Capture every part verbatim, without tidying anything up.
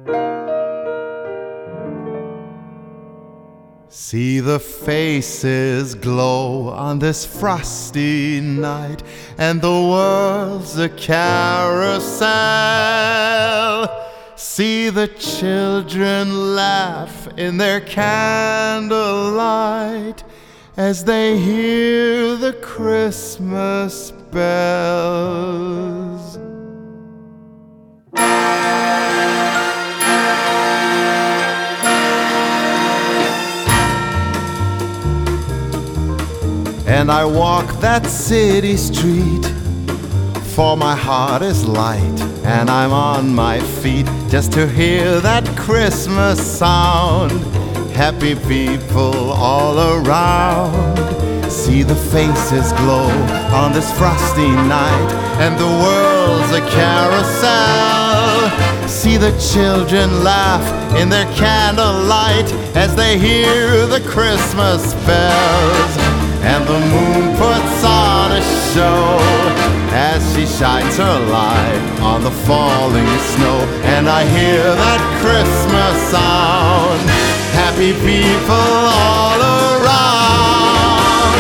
See the faces glow on this frosty night, and the world's a carousel. See the children laugh in their candlelight as they hear the Christmas bells. And I walk that city street, for my heart is light, and I'm on my feet just to hear that Christmas sound. Happy people all around. See the faces glow on this frosty night, and the world's a carousel. See the children laugh in their candlelight as they hear the Christmas bells. And the moon puts on a show as she shines her light on the falling snow. And I hear that Christmas sound. Happy people all around.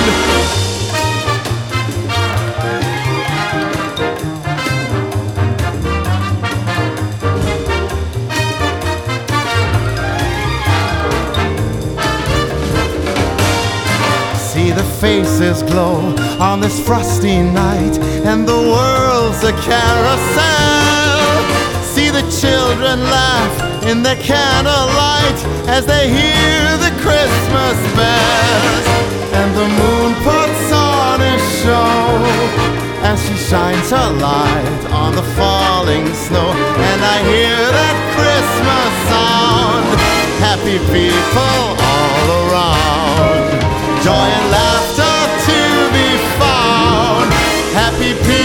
See the faces glow on this frosty night, and the world's a carousel. See the children laugh in their candlelight as they hear the Christmas bells. And the moon puts on a show as she shines her light on the falling snow. And I hear that Christmas sound. Happy people all around. Joy and laughter to be found. Happy people